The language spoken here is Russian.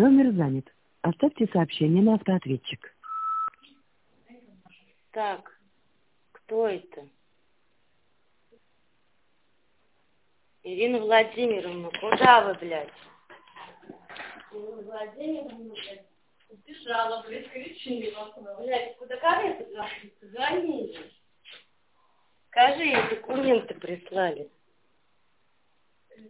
Номер занят. Оставьте сообщение на автоответчик. Так, кто это? Ирина Владимировна, куда вы, блядь? Ирина Владимировна, блядь, убежала, блядь, кричи в окно. Блядь, куда карета звонит? Звони. Скажи, ей документы прислали.